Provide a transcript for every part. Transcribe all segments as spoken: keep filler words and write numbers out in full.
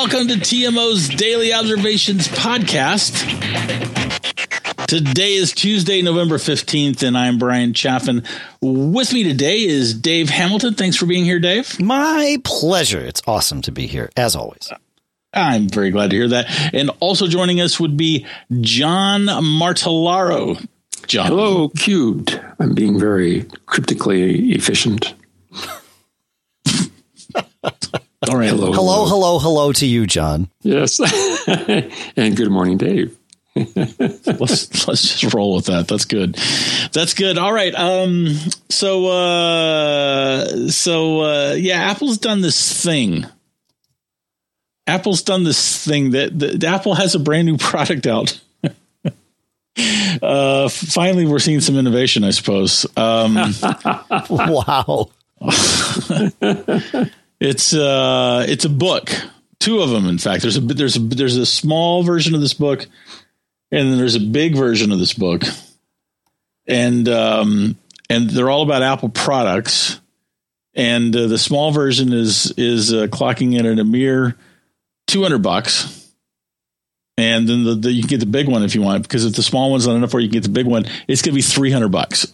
welcome to T M O's Daily Observations podcast. Today is Tuesday, November fifteenth, and I'm Brian Chaffin. With me today is Dave Hamilton. Thanks for being here, Dave. My pleasure. It's awesome to be here, as always. I'm very glad to hear that. And also joining us would be John Martellaro. John. Hello, Cubed. I'm being very cryptically efficient. All right. Hello, hello, hello, hello to you, John. Yes. And good morning, Dave. let's let's just roll with that. That's good. That's good. All right. Um. So. Uh. So. Uh. Yeah. Apple's done this thing. Apple's done this thing that, that Apple has a brand new product out. uh. Finally, we're seeing some innovation, I suppose. Um. Wow. It's uh it's a book, two of them. In fact, there's a there's a there's a small version of this book, and then there's a big version of this book, and um and they're all about Apple products. And uh, the small version is is uh, clocking in at a mere two hundred bucks, and then the, the you can get the big one if you want, because if the small one's not enough, where you can get the big one, it's gonna be three hundred bucks.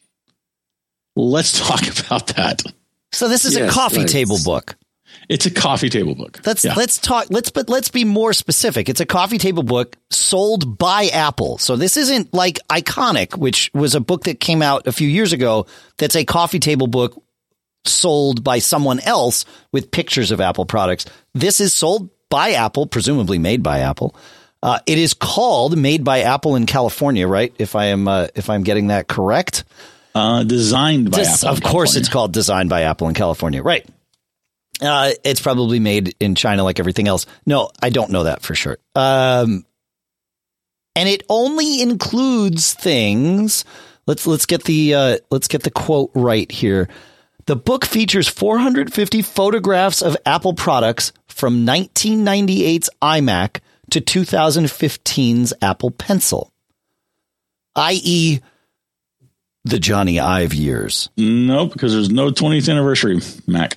Let's talk about that. So this is yes, a coffee right. table book. It's a coffee table book. Let's yeah. let's talk. Let's but let's be more specific. It's a coffee table book sold by Apple. So this isn't like Iconic, which was a book that came out a few years ago. That's a coffee table book sold by someone else with pictures of Apple products. This is sold by Apple, presumably made by Apple. Uh, it is called Made by Apple in California, right? If I am uh, if I'm getting that correct. Uh, designed by Des- Apple. Of course, it's called Designed by Apple in California. Right. Uh, it's probably made in China like everything else. No, I don't know that for sure. Um, and it only includes things. Let's let's get the uh, let's get the quote right here. The book features four hundred fifty photographs of Apple products from nineteen ninety-eight's iMac to two thousand fifteen's Apple Pencil, that is the Johnny Ive years. Nope, because there's no twentieth anniversary Mac.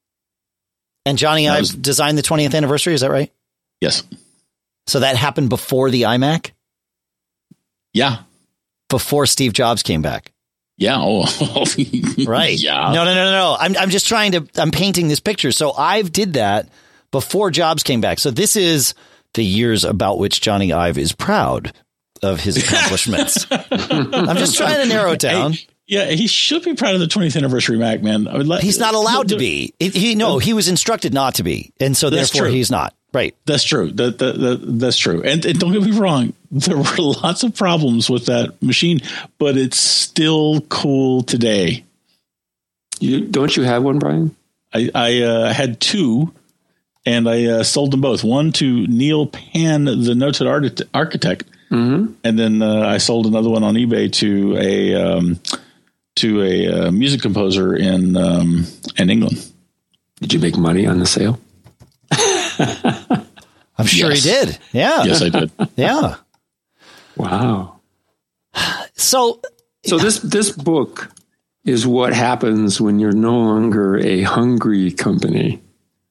And Johnny That Ive was- designed the twentieth anniversary. Is that right? Yes. So that happened before the iMac, Yeah. before Steve Jobs came back. Yeah. Oh, Right. Yeah. No, no, no, no, no. I'm, I'm just trying to, I'm painting this picture. So Ive did that before Jobs came back. So this is the years about which Johnny Ive is proud of his accomplishments. I'm just trying to narrow it down. Hey, yeah, he should be proud of the twentieth anniversary Mac, man. I would let, He's not allowed to be. He, he no, he was instructed not to be, and so That's therefore true. he's not. Right. That's true. That, that, that that's true. And, and don't get me wrong, there were lots of problems with that machine, but it's still cool today. You don't you have one, Brian? I, I uh, had two, and I uh, sold them both. One to Neil Pan, the noted art- architect. Mm-hmm. And then uh, I sold another one on eBay to a um, to a uh, music composer in um, in England. Did you make money on the sale? I'm sure Yes. he did. Yeah. Yes, I did. Yeah. Wow. So, So this this book is what happens when you're no longer a hungry company.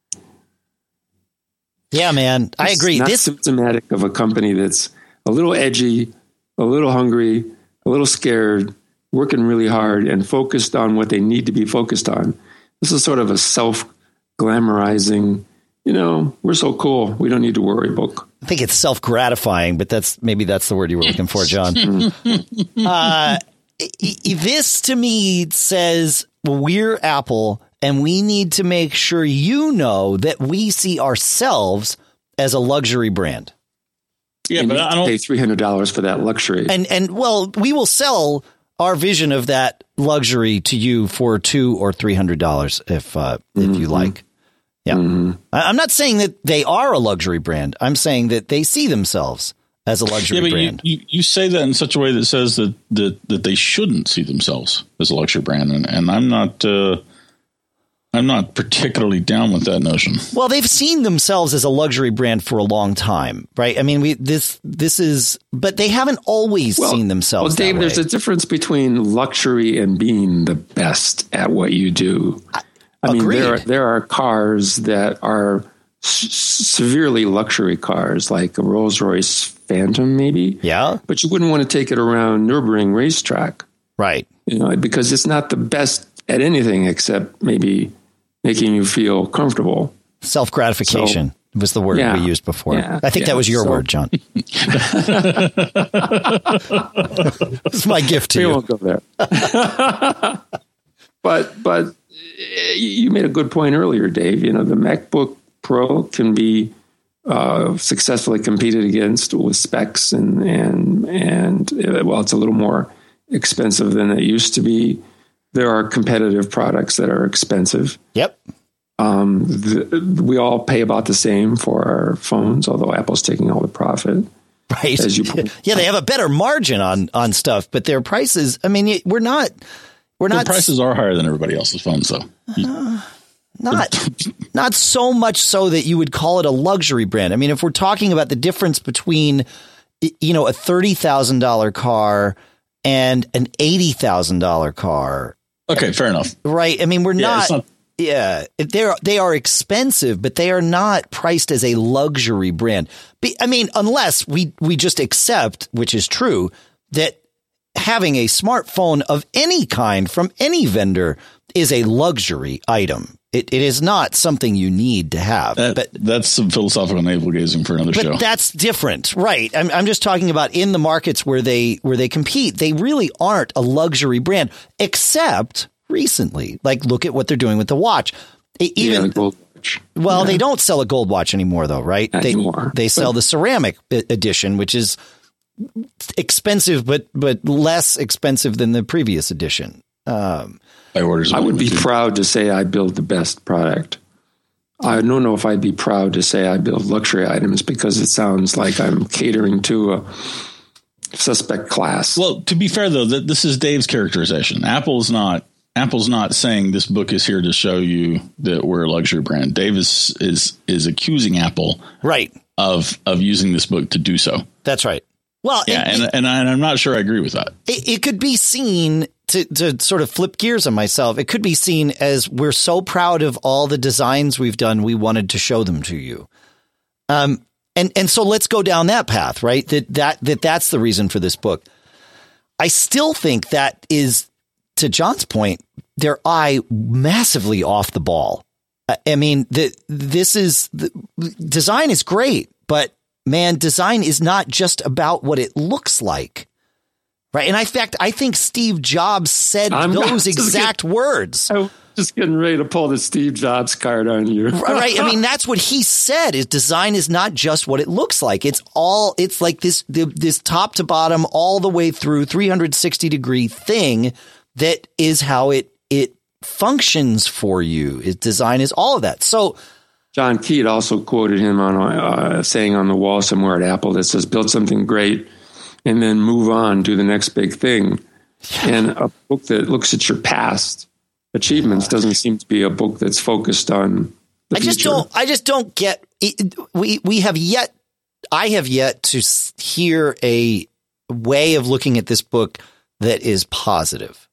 yeah, man, I It's agree. Not This symptomatic of a company that's a little edgy, a little hungry, a little scared, working really hard, and focused on what they need to be focused on. This is sort of a self-glamorizing, you know, we're so cool, we don't need to worry book. I think it's self-gratifying, but that's maybe that's the word you were looking for, John. uh, i- i- this to me says we're Apple, and we need to make sure you know that we see ourselves as a luxury brand. Yeah, and but you I have to don't. pay three hundred dollars for that luxury. And and well, we will sell our vision of that luxury to you for two or three hundred dollars if uh, if you like. Yeah, Mm-hmm. I- I'm not saying that they are a luxury brand. I'm saying that they see themselves as a luxury Yeah, but you, brand. you, you say that in such a way that says that that, that they shouldn't see themselves as a luxury brand, and, and I'm not. Uh, I'm not particularly down with that notion. Well, they've seen themselves as a luxury brand for a long time, right? I mean, we this this is, but they haven't always well, seen themselves. Well, Dave, that there's way. a difference between luxury and being the best at what you do. I mean, Agreed. there are, there are cars that are s- severely luxury cars like a Rolls-Royce Phantom, maybe. Yeah. But you wouldn't want to take it around Nürburgring racetrack. Right. You know, because it's not the best at anything except maybe making you feel comfortable. Self-gratification so, was the word yeah, we used before. Yeah, I think yeah, that was your so. word, John. It's my gift to we you. We won't go there. but but you made a good point earlier, Dave. You know, the MacBook Pro can be uh, successfully competed against with specs and and and uh, well, it's a little more expensive than it used to be. There are competitive products that are expensive. Yep. Um, the, we all pay about the same for our phones, although Apple's taking all the profit. Right. As you yeah, they have a better margin on on stuff, but their prices. I mean, we're not. We're not. The prices are higher than everybody else's phones, though. Uh, not not so much so that you would call it a luxury brand. I mean, if we're talking about the difference between, you know, a thirty thousand dollar car and an eighty thousand dollar car. Okay, fair enough. Right. I mean, we're yeah, not. not Yeah, they're they are expensive, but they are not priced as a luxury brand. I mean, unless we we just accept, which is true, that having a smartphone of any kind from any vendor is a luxury item. It it is not something you need to have. That, but that's some philosophical navel gazing for another but show. That's different, right? I'm I'm just talking about in the markets where they where they compete. They really aren't a luxury brand, except recently. Like, look at what they're doing with the watch. It, even yeah, the gold watch. Well, yeah. they don't sell a gold watch anymore, though, right? Not they anymore, they sell but, the ceramic edition, which is expensive, but but less expensive than the previous edition. Um, I, orders I would be too. proud to say I build the best product. I don't know if I'd be proud to say I build luxury items because it sounds like I'm catering to a suspect class. Well, to be fair, though, that this is Dave's characterization. Apple's not. Apple's not saying this book is here to show you that we're a luxury brand. Dave is is, is accusing Apple, right, of of using this book to do so. That's right. Well, yeah, and, and and, I, and I'm not sure I agree with that. It, it could be seen to to sort of flip gears on myself. It could be seen as we're so proud of all the designs we've done. We wanted to show them to you. Um, and and so let's go down that path, right? That that that that's the reason for this book. I still think that is, to John's point, their eye massively off the ball. I mean, the, this is the design is great, but man, design is not just about what it looks like. Right. And in fact, I think Steve Jobs said I'm those not, exact getting, words. I'm just getting ready to pull the Steve Jobs card on you. Right. I mean, that's what he said is design is not just what it looks like. It's all it's like this this top to bottom all the way through three hundred sixty degree thing that is how it it functions for you. Its design is all of that. So John Keat also quoted him on uh, saying on the wall somewhere at Apple that says, build something great and then move on to the next big thing. Yeah. And a book that looks at your past achievements doesn't seem to be a book that's focused on the I just future. don't, I just don't get, it, we, we have yet, I have yet to hear a way of looking at this book that is positive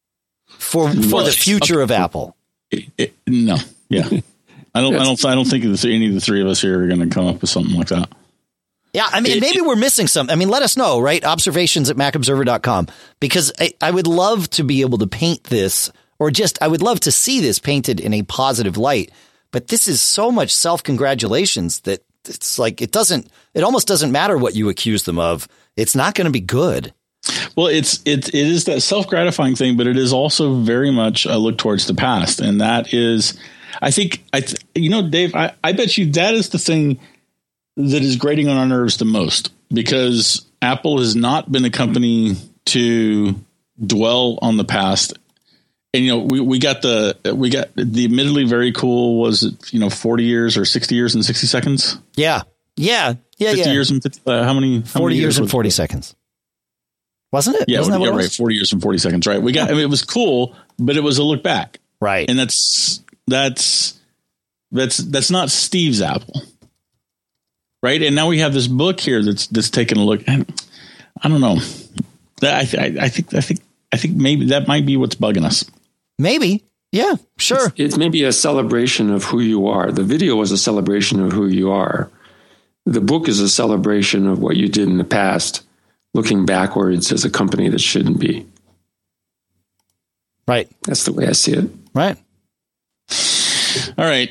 for, for well, the future okay. of Apple. It, it, no. Yeah. I don't, I don't, I don't think the, any of the three of us here are going to come up with something like that. Yeah, I mean, maybe we're missing something. I mean, let us know, right? Observations at mac observer dot com, because I, I would love to be able to paint this, or just I would love to see this painted in a positive light. But this is so much self-congratulations that it's like it doesn't it almost doesn't matter what you accuse them of. It's not going to be good. Well, it's it it is that self-gratifying thing, but it is also very much a look towards the past. And that is, I think, I th- you know, Dave, I, I bet you that is the thing that is grating on our nerves the most, because Apple has not been a company to dwell on the past. And, you know, we, we got the we got the admittedly very cool, was it, you know, forty years or sixty years and sixty seconds? Yeah. Yeah. Yeah. fifty yeah. years and fifty, uh, how many? How forty many years, years and forty it? seconds. Wasn't it? Yeah. Wasn't that what yeah it was? Right. forty years and forty seconds. Right. We got, I mean, it was cool, but it was a look back. Right. And that's, that's, that's, that's not Steve's Apple. Right. And now we have this book here that's that's taking a look. And I don't know. I, I, I think I think I think maybe that might be what's bugging us. Maybe. Yeah, sure. It's, it's maybe a celebration of who you are. The video was a celebration of who you are. The book is a celebration of what you did in the past, looking backwards as a company that shouldn't be. Right. That's the way I see it. Right. All right.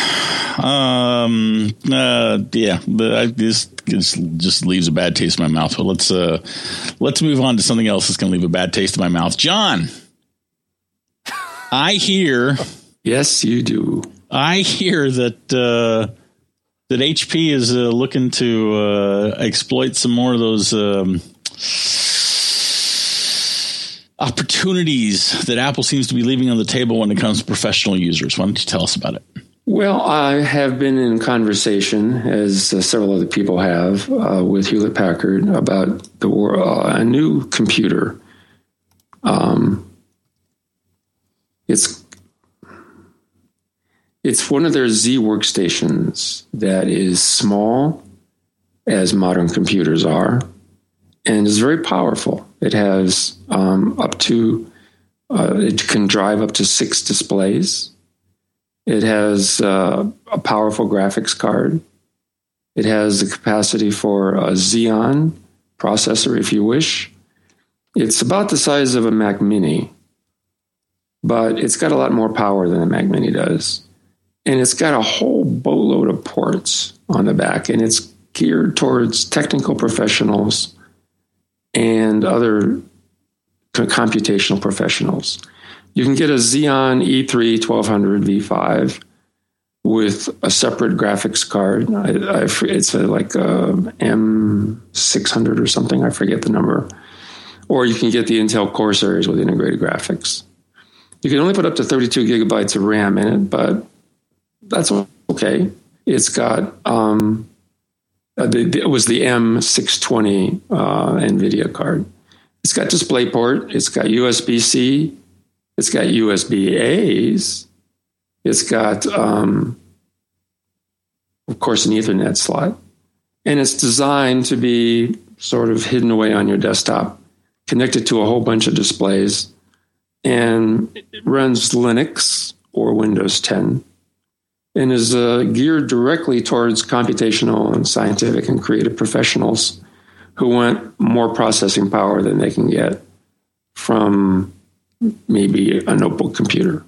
Um. Uh. Yeah. But I, this, this just leaves a bad taste in my mouth. But let's uh, let's move on to something else that's going to leave a bad taste in my mouth. John, I hear. Yes, you do. I hear that uh, that H P is uh, looking to uh, exploit some more of those um, opportunities that Apple seems to be leaving on the table when it comes to professional users. Why don't you tell us about it? Well, I have been in conversation, as uh, several other people have, uh, with Hewlett Packard about the uh, a new computer. Um, it's it's one of their Z workstations that is small, as modern computers are, and is very powerful. It has um, up to uh, it can drive up to six displays. It has uh, a powerful graphics card. It has the capacity for a Xeon processor, if you wish. It's about the size of a Mac Mini, but it's got a lot more power than a Mac Mini does. And it's got a whole boatload of ports on the back, and it's geared towards technical professionals and other computational professionals. You can get a Xeon E three twelve hundred V five with a separate graphics card. I, I, it's a, like a M six hundred or something. I forget the number. Or you can get the Intel Core series with integrated graphics. You can only put up to thirty-two gigabytes of RAM in it, but that's okay. It's got, um, the, it was the M six twenty uh, NVIDIA card. It's got DisplayPort. It's got U S B-C. It's got U S B A's. It's got, um, of course, an Ethernet slot. And it's designed to be sort of hidden away on your desktop, connected to a whole bunch of displays, and it runs Linux or Windows ten, and is uh, geared directly towards computational and scientific and creative professionals who want more processing power than they can get from maybe a notebook computer.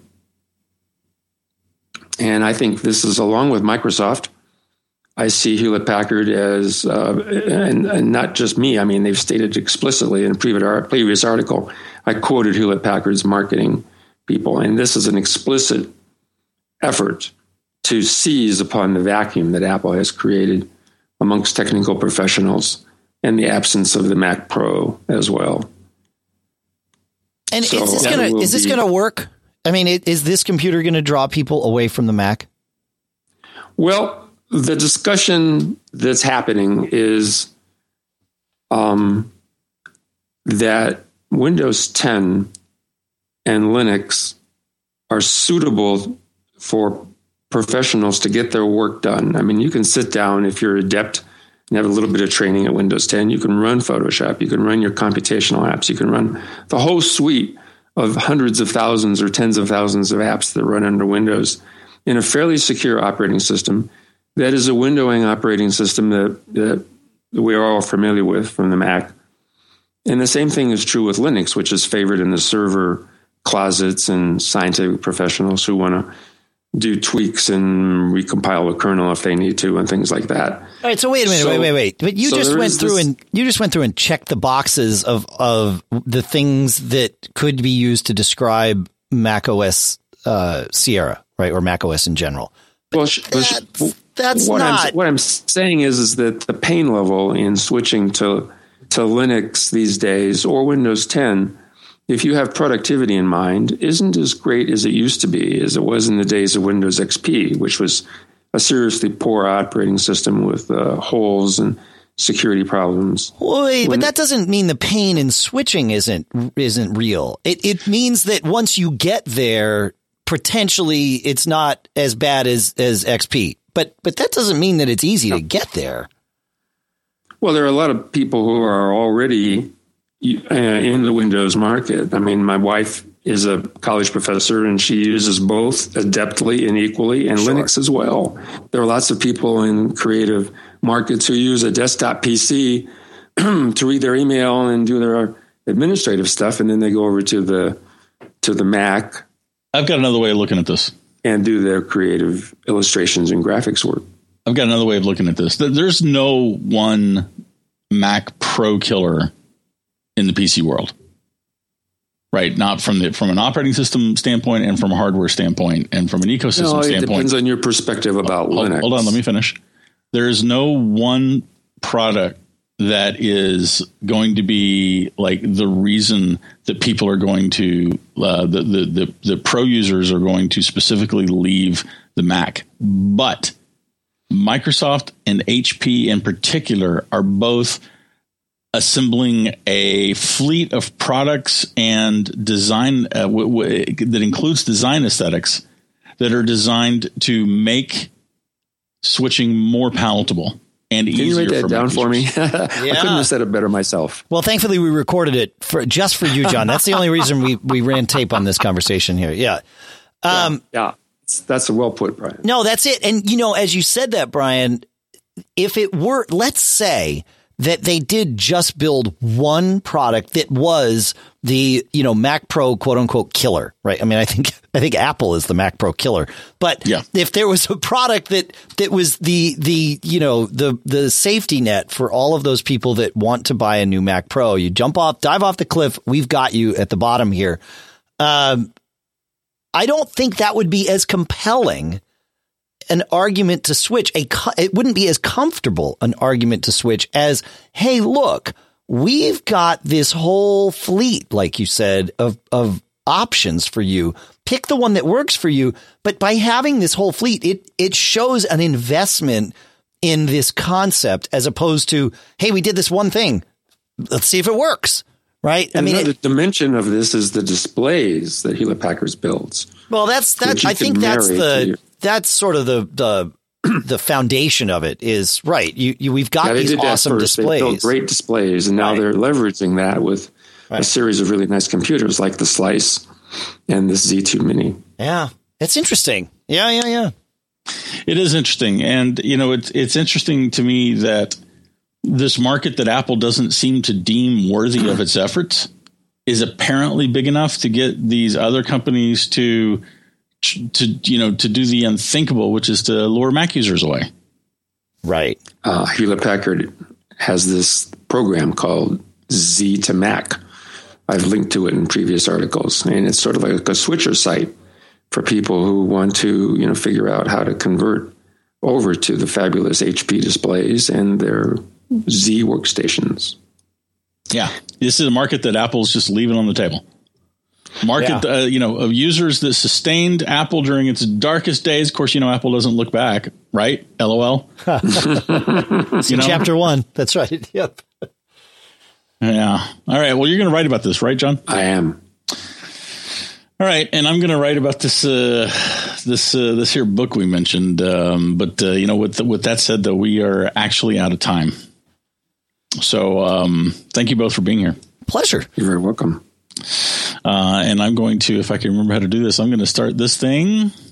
And I think this is, along with Microsoft, I see Hewlett Packard as, uh, and, and not just me, I mean, they've stated explicitly in a previous article, I quoted Hewlett Packard's marketing people, and this is an explicit effort to seize upon the vacuum that Apple has created amongst technical professionals and the absence of the Mac Pro as well. And so is this gonna is this be, gonna work? I mean, is this computer going to draw people away from the Mac? Well, the discussion that's happening is um, that Windows ten and Linux are suitable for professionals to get their work done. I mean, you can sit down if you're adept and have a little bit of training at Windows ten. You can run Photoshop. You can run your computational apps. You can run the whole suite of hundreds of thousands or tens of thousands of apps that run under Windows in a fairly secure operating system that is a windowing operating system that, that we are all familiar with from the Mac. And the same thing is true with Linux, which is favored in the server closets and scientific professionals who want to do tweaks and recompile a kernel if they need to and things like that. All right. So wait a minute, so, wait, wait, wait. But you so just went through this, and you just went through and checked the boxes of, of the things that could be used to describe macOS uh, Sierra, right? Or macOS in general. But well, that's, that's what not. I'm, what I'm saying is, is that the pain level in switching to, to Linux these days or Windows ten, if you have productivity in mind, isn't as great as it used to be, as it was in the days of Windows X P, which was a seriously poor operating system with uh, holes and security problems. Wait, when, but that doesn't mean the pain in switching isn't isn't real. It it means that once you get there, potentially it's not as bad as as X P. But but that doesn't mean that it's easy to get there. Well, there are a lot of people who are already Uh, in the Windows market. I mean, my wife is a college professor, and she uses both adeptly and equally, and sure. Linux as well. There are lots of people in creative markets who use a desktop P C to read their email and do their administrative stuff, and then they go over to the to the Mac. I've got another way of looking at this. And do their creative illustrations and graphics work. I've got another way of looking at this. There's no one Mac Pro killer in the P C world. Right, not from the from an operating system standpoint, and from a hardware standpoint, and from an ecosystem no, it standpoint. It depends on your perspective about hold, Linux. Hold on, let me finish. There is no one product that is going to be like the reason that people are going to uh, the, the the the pro users are going to specifically leave the Mac, but Microsoft and H P in particular are both assembling a fleet of products and design uh, w- w- that includes design aesthetics that are designed to make switching more palatable and Can easier. you write that for down for me? Yeah. I couldn't have said it better myself. Well, thankfully we recorded it for just for you, John. That's the only reason we, we ran tape on this conversation here. Yeah. Um, yeah. yeah. That's well put, Brian. No, that's it. And, you know, as you said that, Brian, if it were, let's say that they did just build one product that was the, you know, Mac Pro quote unquote killer, right? I mean, I think, I think Apple is the Mac Pro killer, but yeah. if there was a product that, that was the, the, you know, the, the safety net for all of those people that want to buy a new Mac Pro, you jump off, dive off the cliff. We've got you at the bottom here. Um, I don't think that would be as compelling an argument to switch. A it wouldn't be as comfortable an argument to switch as, hey, look, we've got this whole fleet, like you said, of of options for you. Pick the one that works for you. But by having this whole fleet, it it shows an investment in this concept as opposed to, hey, we did this one thing. Let's see if it works. Right. And I mean, another it, dimension of this is the displays that Hewlett Packard builds. Well, that's that. I think that's the that's sort of the the the foundation of it is right. You, you we've got yeah, these awesome displays, they built great displays, and now right. they're leveraging that with right. a series of really nice computers like the Slice and the Z two Mini. Yeah, it's interesting. Yeah, yeah, yeah. It is interesting, and you know, it's it's interesting to me that this market that Apple doesn't seem to deem worthy of its efforts is apparently big enough to get these other companies to, to you know, to do the unthinkable, which is to lure Mac users away. Right. Uh, Hewlett Packard has this program called Z to Mac. I've linked to it in previous articles, and it's sort of like a switcher site for people who want to, you know, figure out how to convert over to the fabulous H P displays and their Z workstations. Yeah, this is a market that Apple's just leaving on the table. Market, yeah. uh, you know, of users that sustained Apple during its darkest days. Of course, you know, Apple doesn't look back, right? L O L. you know? Chapter one. That's right. Yep. Yeah. All right. Well, you're going to write about this, right, John? I am. All right, and I'm going to write about this uh, this uh, this here book we mentioned. Um, but uh, you know, with the, with that said, though, we are actually out of time. So um, thank you both for being here. Pleasure. You're very welcome. Uh, and I'm going to, if I can remember how to do this, I'm going to start this thing.